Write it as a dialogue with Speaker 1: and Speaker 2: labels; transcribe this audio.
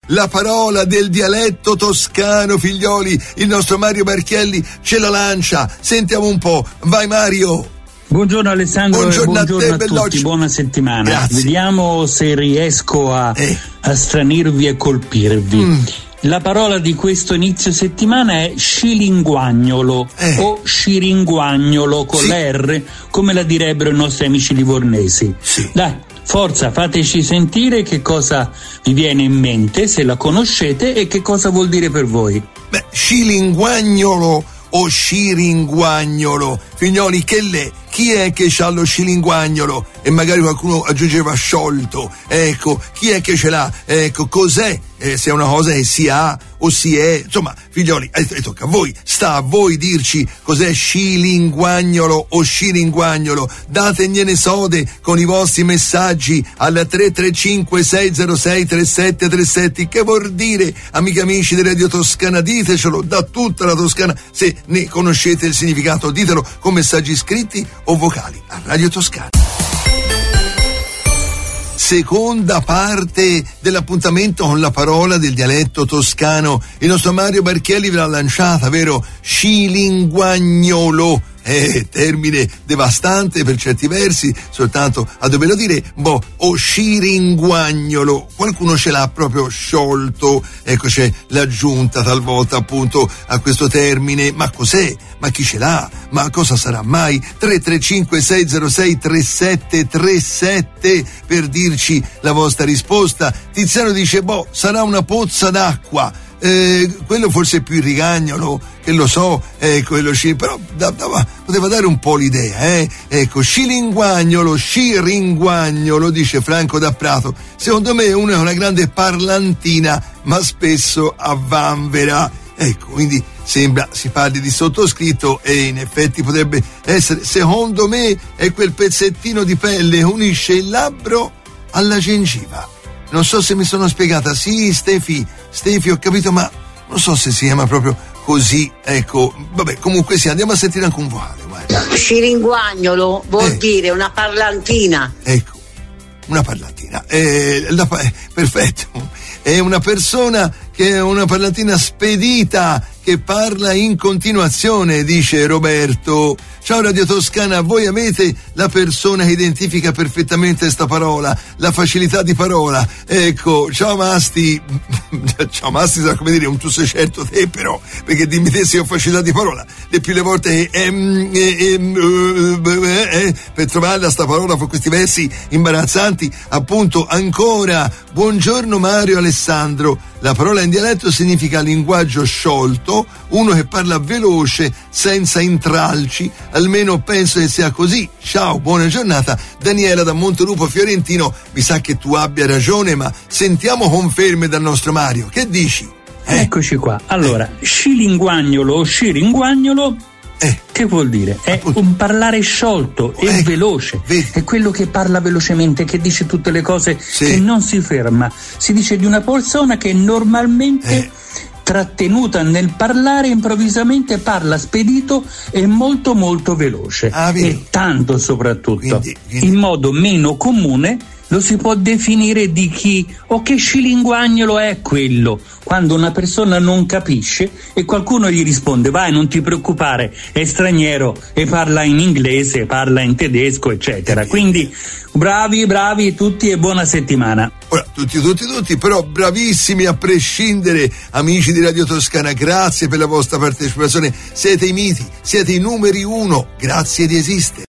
Speaker 1: la parola del dialetto toscano, figlioli. Il nostro Mario Barchielli ce la lancia. Sentiamo un po'. Vai Mario.
Speaker 2: Buongiorno Alessandro,
Speaker 1: buongiorno
Speaker 2: e buongiorno a tutti,
Speaker 1: Bellocci.
Speaker 2: buona settimana.
Speaker 1: Grazie.
Speaker 2: Vediamo se riesco a stranirvi e colpirvi. La parola di questo inizio settimana è scilinguagnolo o sciringuagnolo con la R, come la direbbero i nostri amici livornesi.
Speaker 1: Sì.
Speaker 2: Dai, forza, fateci sentire che cosa vi viene in mente, se la conoscete e che cosa vuol dire per voi.
Speaker 1: Beh, scilinguagnolo o sciringuagnolo, figlioli, chi è che c'ha lo scilinguagnolo? E magari qualcuno aggiungeva sciolto. Ecco, chi è che ce l'ha? Ecco, cos'è? Se è una cosa che si ha o si è, insomma, figlioli, tocca a voi, sta a voi dirci cos'è scilinguagnolo o sciringuagnolo. Dategliene sode con i vostri messaggi al 335 606 3737. Che vuol dire, amiche e amici di Radio Toscana? Ditecelo, da tutta la Toscana, se ne conoscete il significato, ditelo con messaggi scritti o vocali a Radio Toscana. Seconda parte dell'appuntamento con la parola del dialetto toscano. Il nostro Mario Barchielli ve l'ha lanciata, vero? Scilinguagnolo. Termine devastante per certi versi, soltanto a doverlo dire, o sciringuagnolo. Qualcuno ce l'ha proprio sciolto, ecco, c'è l'aggiunta talvolta appunto a questo termine. Ma cos'è? Ma chi ce l'ha? Ma cosa sarà mai? 335 606 3737 per dirci la vostra risposta. Tiziano dice, sarà una pozza d'acqua. Quello forse è più il rigagnolo, che lo so, quello però poteva dare un po' l'idea, ecco, scilinguagnolo, sciringuagnolo, dice Franco da Prato. Secondo me uno è una grande parlantina, ma spesso a vanvera, ecco, quindi sembra si parli di sottoscritto, e in effetti potrebbe essere. Secondo me è quel pezzettino di pelle che unisce il labbro alla gengiva. Non so se mi sono spiegata. Sì, Stefi, ho capito, ma non so se si chiama proprio così, ecco. Vabbè, comunque sì, andiamo a sentire anche un vocale, guarda.
Speaker 3: Sciringuagnolo vuol dire una parlantina.
Speaker 1: Ecco, una parlantina. Perfetto. È una persona che è una parlantina spedita, che parla in continuazione, dice Roberto. Ciao Radio Toscana, voi avete la persona che identifica perfettamente sta parola, la facilità di parola. Ecco, ciao Masti. Ciao Masti, sarà come dire un tu sei certo te, però, perché dimmi te se ho facilità di parola. Le più le volte per trovarla sta parola con questi versi imbarazzanti, appunto. Ancora, buongiorno Mario Alessandro. La parola in dialetto significa linguaggio sciolto, uno che parla veloce, senza intralci, almeno penso che sia così. Ciao, buona giornata. Daniela da Montelupo Fiorentino, mi sa che tu abbia ragione, ma sentiamo conferme dal nostro Mario. Che dici?
Speaker 2: Eccoci qua. Allora, scilinguagnolo o sciringuagnolo, che vuol dire? È appunto un parlare sciolto e veloce. È quello che parla velocemente, che dice tutte le cose, che non si ferma. Si dice di una persona che normalmente trattenuta nel parlare, improvvisamente parla spedito e molto molto veloce. E tanto soprattutto. Quindi. In modo meno comune lo si può definire di chi o che scilinguagnolo è quello, quando una persona non capisce e qualcuno gli risponde: vai, non ti preoccupare, è straniero e parla in inglese, parla in tedesco, eccetera. Quindi bravi tutti e buona settimana.
Speaker 1: Ora, tutti, però bravissimi a prescindere, amici di Radio Toscana. Grazie per la vostra partecipazione, siete i miti, siete i numeri 1, grazie di esistere.